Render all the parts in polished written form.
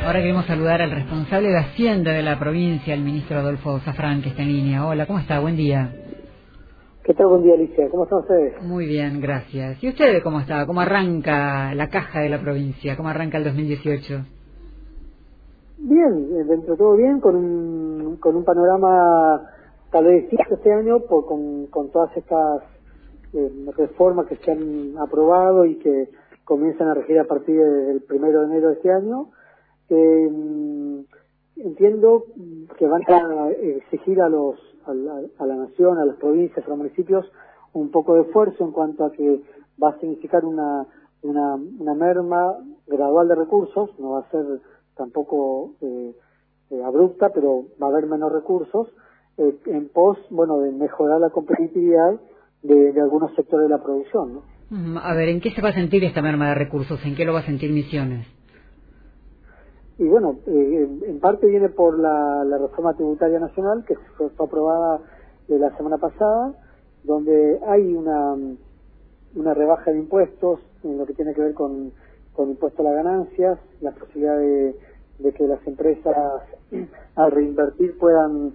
Ahora queremos saludar al responsable de Hacienda de la provincia, el ministro Adolfo Zafrán, que está en línea. Hola, ¿cómo está? Buen día. ¿Qué tal? Buen día, Alicia. ¿Cómo están ustedes? Muy bien, gracias. ¿Y usted cómo está? ¿Cómo arranca la caja de la provincia? ¿Cómo arranca el 2018? Bien, dentro de todo bien, con un panorama tal vez distinto este año con todas estas reformas que se han aprobado y que comienzan a regir a partir del 1 de enero de este año. Entiendo que van a exigir a la nación, a las provincias, a los municipios un poco de esfuerzo en cuanto a que va a significar una merma gradual de recursos. No va a ser tampoco abrupta, pero va a haber menos recursos en pos, de mejorar la competitividad de algunos sectores de la producción, ¿no? A ver, ¿en qué se va a sentir esta merma de recursos? ¿En qué lo va a sentir Misiones? Y bueno, en parte viene por la reforma tributaria nacional que fue aprobada la semana pasada, donde hay una rebaja de impuestos en lo que tiene que ver con impuesto a las ganancias, la posibilidad de que las empresas al reinvertir puedan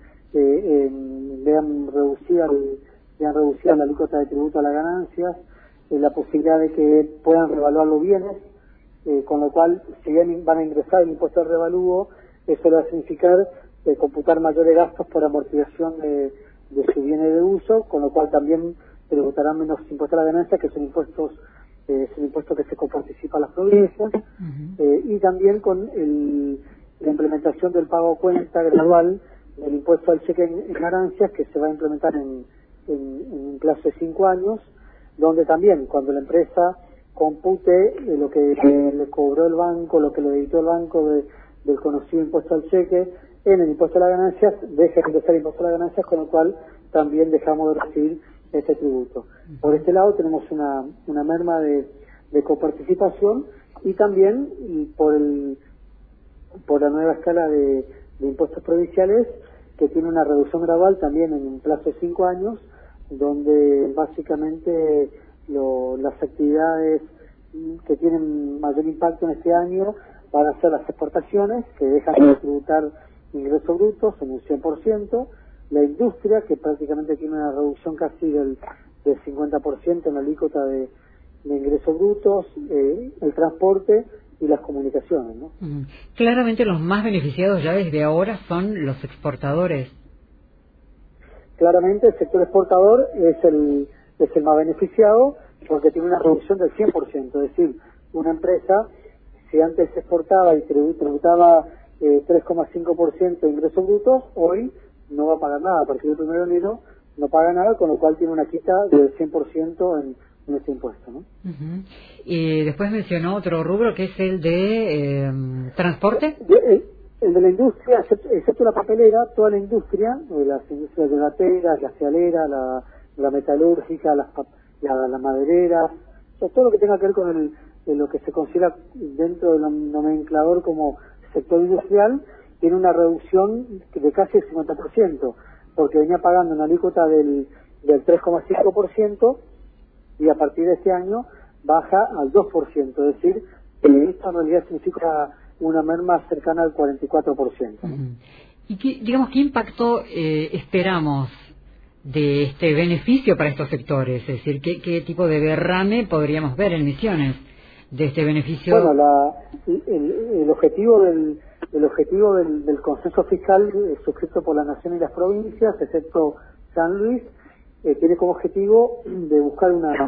vean reducida la alícuota de tributo a las ganancias, la posibilidad de que puedan revaluar los bienes, con lo cual, si bien van a ingresar el impuesto al revalúo, eso le va a significar computar mayores gastos por amortización de sus bienes de uso, con lo cual también tributarán menos impuestos a la ganancia, que son impuestos que se coparticipan las provincias, y también con la implementación del pago a cuenta gradual del impuesto al cheque en ganancias, que se va a implementar en un plazo de 5 años, donde también cuando la empresa compute lo que le cobró el banco, lo que le debitó el banco del conocido impuesto al cheque en el impuesto a las ganancias, deja de ingresar el impuesto a las ganancias, con lo cual también dejamos de recibir ese tributo. Por este lado tenemos una merma de coparticipación, y también por la nueva escala de impuestos provinciales, que tiene una reducción gradual también en un plazo de 5 años, donde básicamente las actividades que tienen mayor impacto en este año van a ser las exportaciones, que dejan de tributar ingresos brutos en un 100%, la industria, que prácticamente tiene una reducción casi del 50% en la alícuota de ingresos brutos, el transporte y las comunicaciones, ¿no? Claramente los más beneficiados ya desde ahora son los exportadores. Claramente el sector exportador es el más beneficiado, porque tiene una reducción del 100%, es decir, una empresa, si antes exportaba y tributaba 3,5% de ingresos brutos, hoy no va a pagar nada. A partir del 1 de enero no paga nada, con lo cual tiene una quita del 100% en este impuesto, ¿no? Y después mencionó otro rubro, que es el de transporte. El de la industria, excepto la papelera, toda la industria, las industrias de lateras, la cealera, la metalúrgica, las madereras, todo lo que tenga que ver con lo que se considera dentro del nomenclador como sector industrial, tiene una reducción de casi el 50%, porque venía pagando una alícuota del 3,5%, y a partir de este año baja al 2%, es decir, esto en realidad significa una merma cercana al 44%. ¿Y qué impacto esperamos de este beneficio para estos sectores? Es decir, ¿qué tipo de derrame podríamos ver en Misiones de este beneficio? Bueno, el objetivo del consenso fiscal suscrito por la Nación y las provincias, excepto San Luis, tiene como objetivo de buscar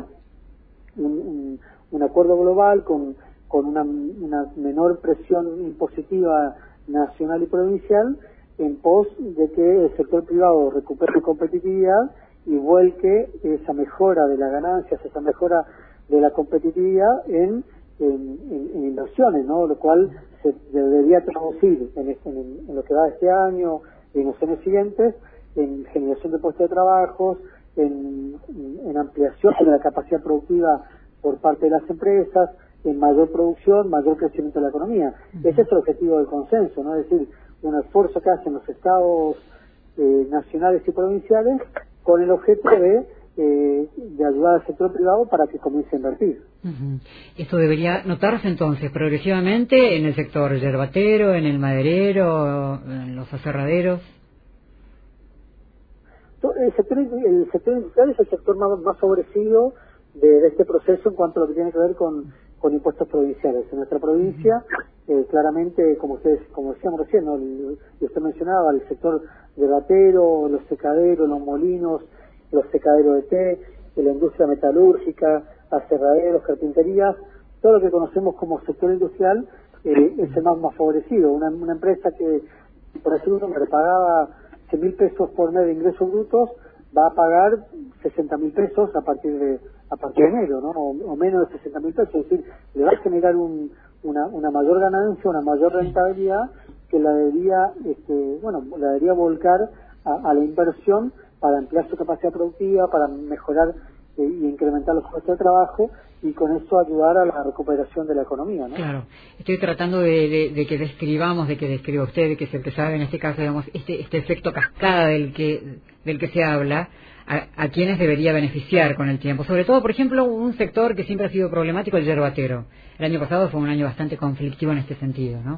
un acuerdo global con una menor presión impositiva nacional y provincial, en pos de que el sector privado recupere competitividad y vuelque esa mejora de las ganancias, esa mejora de la competitividad en inversiones, ¿no? Lo cual se debería traducir en lo que va de este año y en los años siguientes, en generación de puestos de trabajo, en ampliación de la capacidad productiva por parte de las empresas, en mayor producción, mayor crecimiento de la economía. Ese es el objetivo del consenso, ¿no? Es decir, un esfuerzo que hacen los estados nacionales y provinciales con el objeto de ayudar al sector privado para que comience a invertir. Ujú. Esto debería notarse entonces progresivamente en el sector yerbatero, en el maderero, en los aserraderos. El sector industrial es el sector más favorecido de este proceso en cuanto a lo que tiene que ver con impuestos provinciales. En nuestra provincia, claramente, como decíamos recién, ¿no? Usted mencionaba el sector yerbatero, los secaderos, los molinos, los secaderos de té, la industria metalúrgica, aserraderos, carpinterías, todo lo que conocemos como sector industrial es el más favorecido. Una empresa que, por decir un número, pagaba 100.000 pesos por mes de ingresos brutos, va a pagar 60.000 pesos a partir de enero, ¿no? O menos de 60.000 pesos, es decir, le va a generar una mayor ganancia, una mayor rentabilidad que la debería volcar a la inversión para ampliar su capacidad productiva, para mejorar y incrementar los costos de trabajo y con eso ayudar a la recuperación de la economía, ¿no? Claro, estoy tratando de que describa usted, que es el que sabe en este caso, digamos, este efecto cascada del que se habla, a quienes debería beneficiar con el tiempo. Sobre todo, por ejemplo, un sector que siempre ha sido problemático, el yerbatero. El año pasado fue un año bastante conflictivo en este sentido, ¿no?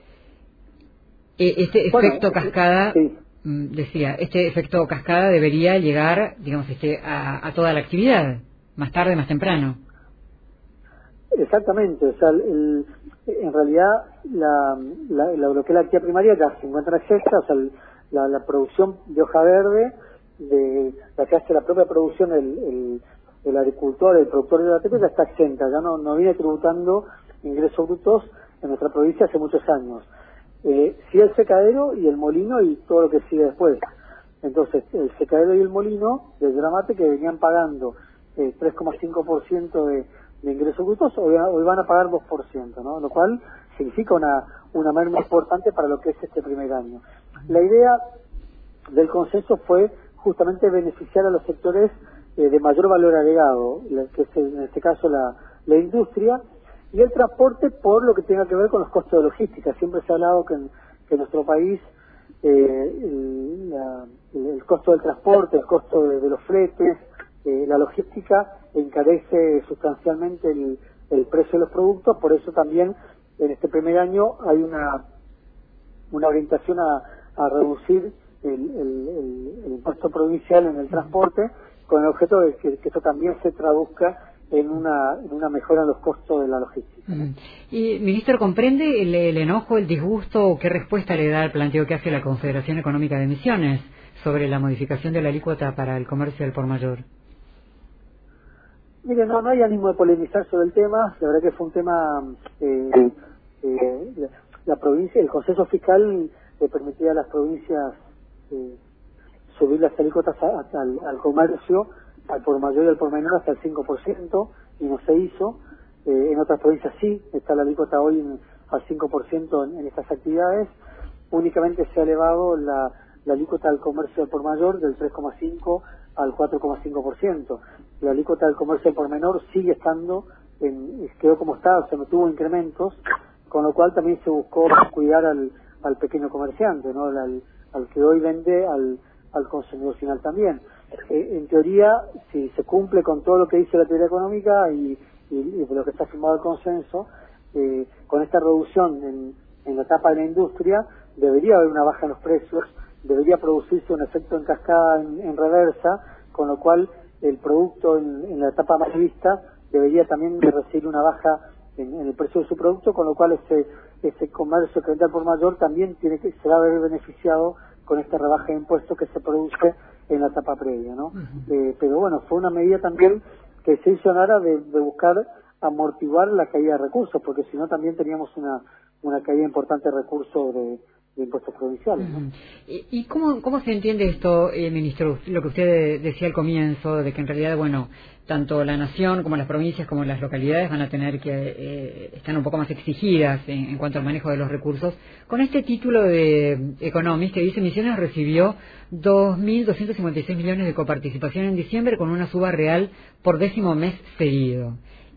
Este efecto cascada... Sí. Decía, este efecto cascada debería llegar, digamos, a toda la actividad, más tarde, más temprano. Exactamente, o sea, en realidad lo que es la actividad primaria ya se encuentra exenta, o sea, la producción de hoja verde, de la que hace la propia producción el agricultor, el productor de la tierra, ya está exenta, ya no viene tributando ingresos brutos en nuestra provincia hace muchos años. Sí el secadero y el molino y todo lo que sigue después. Entonces, el secadero y el molino de Yerba que venían pagando 3,5% de ingresos brutos, hoy van a pagar 2%, ¿no? Lo cual significa una merma importante para lo que es este primer año. La idea del consenso fue justamente beneficiar a los sectores de mayor valor agregado, que es en este caso la industria, y el transporte por lo que tenga que ver con los costos de logística. Siempre se ha hablado que en nuestro país el costo del transporte, el costo de los fletes, la logística encarece sustancialmente el precio de los productos. Por eso también en este primer año hay una orientación a reducir el impuesto provincial en el transporte, con el objeto de que esto también se traduzca en una mejora en los costos de la logística. Y, ministro, ¿comprende el enojo, el disgusto o qué respuesta le da al planteo que hace la Confederación Económica de Misiones sobre la modificación de la alícuota para el comercio al por mayor? Mire, no hay ánimo de polemizar sobre el tema. La verdad que fue un tema, la provincia, el consenso fiscal le permitía a las provincias subir las alícuotas al comercio, al por mayor y al por menor hasta el 5%, y no se hizo. En otras provincias sí, está la alícuota hoy al 5% en estas actividades. Únicamente se ha elevado la alícuota al comercio al por mayor del 3,5% al 4,5%. La alícuota del comercio al por menor sigue estando, quedó como está, o sea, no tuvo incrementos, con lo cual también se buscó cuidar al pequeño comerciante, ¿no? Al que hoy vende al consumidor final también. En teoría, si se cumple con todo lo que dice la teoría económica y lo que está firmado el consenso, con esta reducción en la etapa de la industria, debería haber una baja en los precios, debería producirse un efecto en cascada en reversa, con lo cual el producto en la etapa mayorista debería también recibir una baja en el precio de su producto, con lo cual ese comercio que vende al por mayor también se va a ver beneficiado con esta rebaja de impuestos que se produce en la etapa previa, ¿no? Pero bueno, fue una medida también que se hizo en aras de buscar amortiguar la caída de recursos, porque si no también teníamos una caída importante de recursos de impuestos provinciales, ¿no? ¿Y cómo se entiende esto, ministro? Lo que usted decía al comienzo, de que en realidad, bueno, tanto la nación como las provincias como las localidades van a tener que están un poco más exigidas en cuanto al manejo de los recursos. Con este título de Economist que dice Misiones recibió 2.256 millones de coparticipación en diciembre con una suba real por 10º mes seguido.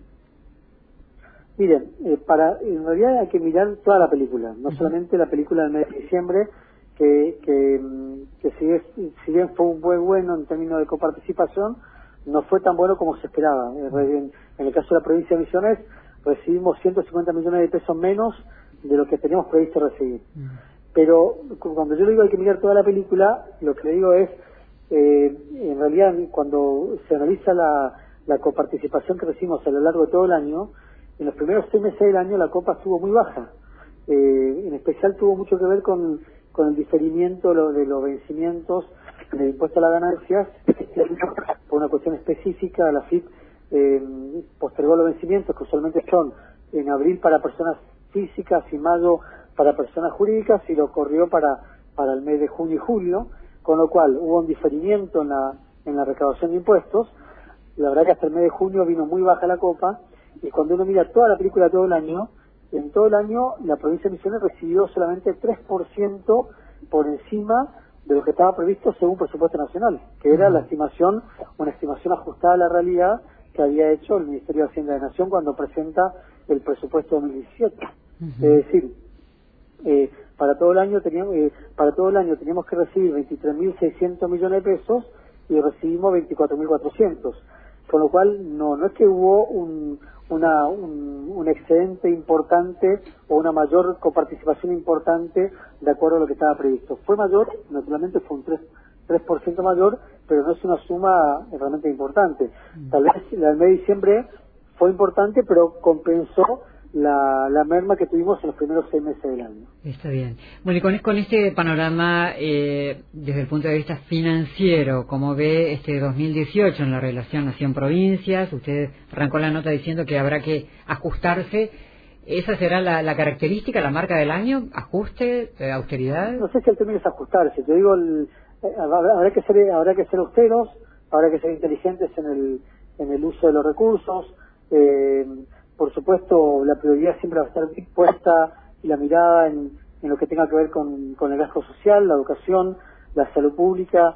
Miren, en realidad hay que mirar toda la película, no solamente la película del mes de diciembre, que si bien fue un buen bueno en términos de coparticipación, no fue tan bueno como se esperaba. En el caso de la provincia de Misiones, recibimos 150 millones de pesos menos de lo que teníamos previsto recibir. Pero cuando yo le digo hay que mirar toda la película, lo que le digo es, en realidad cuando se analiza la coparticipación que recibimos a lo largo de todo el año, en los primeros 6 meses del año la copa estuvo muy baja. En especial tuvo mucho que ver con el diferimiento de los vencimientos del impuesto a las ganancias. Por una cuestión específica, la FIP postergó los vencimientos, que usualmente son en abril para personas físicas y mayo para personas jurídicas, y lo corrió para el mes de junio y julio, con lo cual hubo un diferimiento en la recaudación de impuestos. La verdad que hasta el mes de junio vino muy baja la copa, y cuando uno mira toda la película todo el año, en todo el año la provincia de Misiones recibió solamente 3% por encima de lo que estaba previsto según presupuesto nacional, que era la estimación, una estimación ajustada a la realidad que había hecho el Ministerio de Hacienda de Nación cuando presenta el presupuesto 2017. Es decir, para todo el año teníamos que recibir 23.600 millones de pesos y recibimos 24.400, con lo cual no es que hubo un excedente importante o una mayor coparticipación importante de acuerdo a lo que estaba previsto. Fue mayor, naturalmente fue un 3% mayor, pero no es una suma realmente importante. Tal vez la del mes de diciembre fue importante, pero compensó la merma que tuvimos en los primeros 6 meses del año. Está bien. Bueno, y con este panorama, desde el punto de vista financiero, ¿cómo ve este 2018 en la relación nación-provincias? Usted arrancó la nota diciendo que habrá que ajustarse. ¿Esa será la característica, la marca del año? ¿Ajuste? ¿Austeridad? No sé si el término es ajustarse. Te digo, habrá que ser austeros, habrá que ser inteligentes en el uso de los recursos. Por supuesto, la prioridad siempre va a estar puesta y la mirada en lo que tenga que ver con el gasto social, la educación, la salud pública,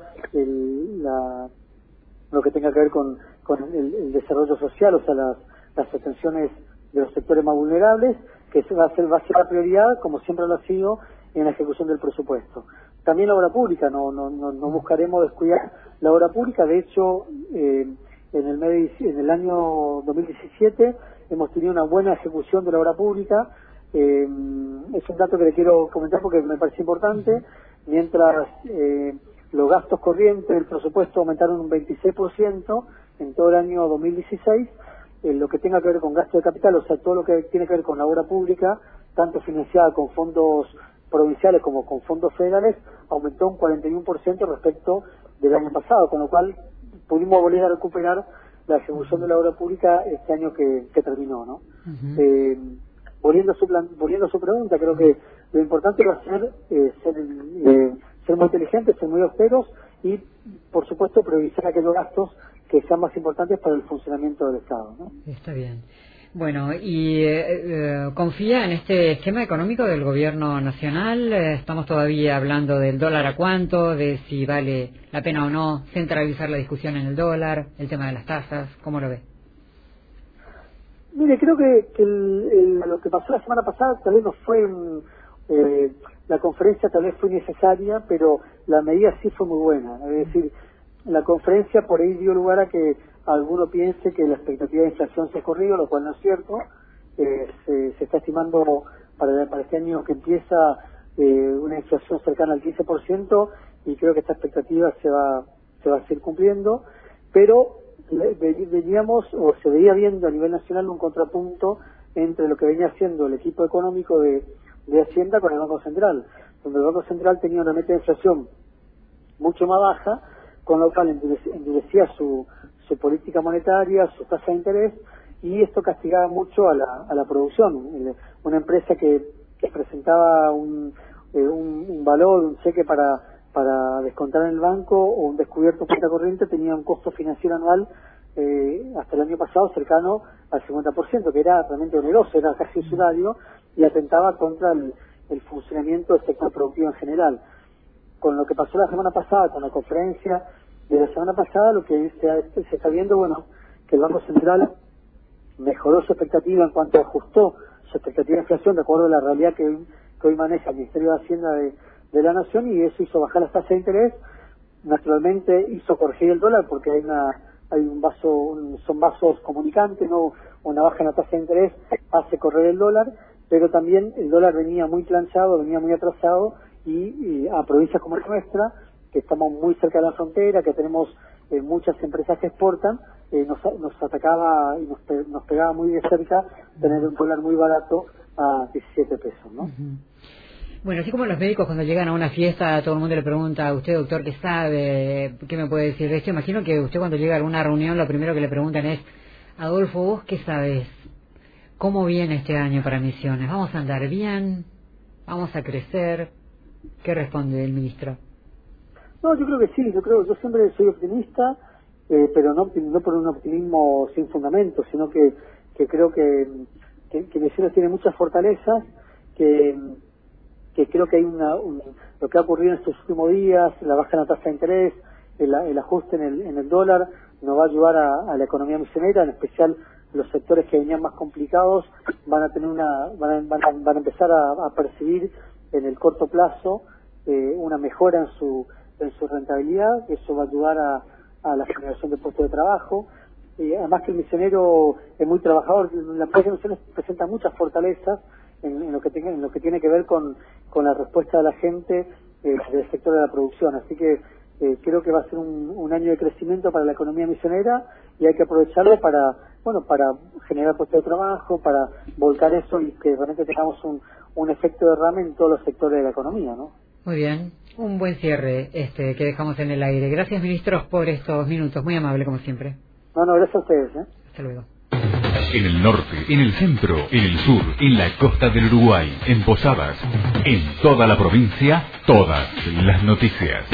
lo que tenga que ver con el desarrollo social, o sea, las atenciones de los sectores más vulnerables, que va a ser la prioridad, como siempre lo ha sido, en la ejecución del presupuesto. También la obra pública, no buscaremos descuidar la obra pública. De hecho, en el año 2017 hemos tenido una buena ejecución de la obra pública. Es un dato que le quiero comentar porque me parece importante. Mientras los gastos corrientes del presupuesto aumentaron un 26% en todo el año 2016, lo que tenga que ver con gasto de capital, o sea, todo lo que tiene que ver con la obra pública, tanto financiada con fondos provinciales como con fondos federales, aumentó un 41% respecto del año pasado, con lo cual pudimos volver a recuperar la ejecución de la obra pública este año que terminó, ¿no? Volviendo a su pregunta, creo que lo importante va a ser ser muy inteligentes, ser muy austeros y, por supuesto, priorizar aquellos gastos que sean más importantes para el funcionamiento del Estado, ¿no? Está bien. Bueno, ¿y confía en este esquema económico del gobierno nacional? Estamos todavía hablando del dólar a cuánto, de si vale la pena o no centralizar la discusión en el dólar, el tema de las tasas, ¿cómo lo ve? Mire, creo que lo que pasó la semana pasada tal vez no fue la conferencia tal vez fue necesaria, pero la medida sí fue muy buena. Es decir, la conferencia por ahí dio lugar a que alguno piense que la expectativa de inflación se ha corrido, lo cual no es cierto. Se está estimando para este año que empieza una inflación cercana al 15%, y creo que esta expectativa se va a seguir cumpliendo, pero veníamos o se veía viendo a nivel nacional un contrapunto entre lo que venía haciendo el equipo económico de Hacienda con el Banco Central, donde el Banco Central tenía una meta de inflación mucho más baja, con lo cual endurecía su política monetaria, su tasa de interés, y esto castigaba mucho a la producción. Una empresa que presentaba un valor, un cheque para descontar en el banco o un descubierto cuenta corriente tenía un costo financiero anual hasta el año pasado cercano al 50%, que era realmente oneroso, era casi usurario y atentaba contra el funcionamiento del sector productivo en general. Con lo que pasó la semana pasada, con la conferencia de la semana pasada, lo que se está viendo, bueno, que el Banco Central mejoró su expectativa en cuanto ajustó su expectativa de inflación de acuerdo a la realidad que hoy maneja el Ministerio de Hacienda de la Nación, y eso hizo bajar las tasas de interés. Naturalmente hizo corregir el dólar porque hay son vasos comunicantes, ¿no? Una baja en la tasa de interés hace correr el dólar, pero también el dólar venía muy planchado, venía muy atrasado, y a provincias como la nuestra, que estamos muy cerca de la frontera, que tenemos muchas empresas que exportan, nos atacaba y nos pegaba muy de cerca tener un dólar muy barato a 17 pesos, ¿no? Uh-huh. Bueno, así como los médicos cuando llegan a una fiesta, todo el mundo le pregunta a usted, doctor, ¿qué sabe? ¿Qué me puede decir de esto? Imagino que usted cuando llega a alguna reunión lo primero que le preguntan es, Adolfo, ¿vos qué sabes? ¿Cómo viene este año para Misiones? ¿Vamos a andar bien? ¿Vamos a crecer? ¿Qué responde el ministro? No, yo creo que sí, yo siempre soy optimista, pero no por un optimismo sin fundamento, sino que creo que Misiones tiene muchas fortalezas, que creo que hay lo que ha ocurrido en estos últimos días, la baja en la tasa de interés, el ajuste en el dólar, nos va a ayudar a la economía misionera, en especial los sectores que venían más complicados van a tener van a empezar a percibir en el corto plazo una mejora en su rentabilidad. Eso va a ayudar a la generación de puestos de trabajo. Además que el misionero es muy trabajador, la empresa de misiones presenta muchas fortalezas en lo que tiene que ver con la respuesta de la gente del sector de la producción. Así que creo que va a ser un año de crecimiento para la economía misionera, y hay que aprovecharlo para generar puestos de trabajo, para volcar eso y que realmente tengamos un efecto derrame en todos los sectores de la economía, ¿no? Muy bien, un buen cierre que dejamos en el aire. Gracias, ministros, por estos minutos, muy amable como siempre. No, gracias a ustedes. Hasta luego. En el norte, en el centro, en el sur, en la costa del Uruguay, en Posadas, en toda la provincia, todas las noticias.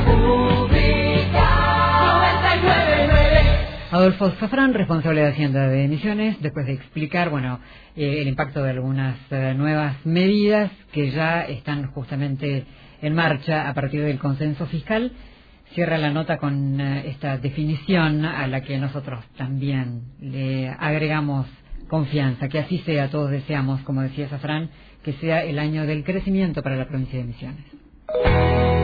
Adolfo Zafrán, responsable de Hacienda de Misiones, después de explicar, el impacto de algunas nuevas medidas que ya están justamente en marcha a partir del consenso fiscal, cierra la nota con esta definición a la que nosotros también le agregamos confianza, que así sea, todos deseamos, como decía Zafrán, que sea el año del crecimiento para la provincia de Misiones.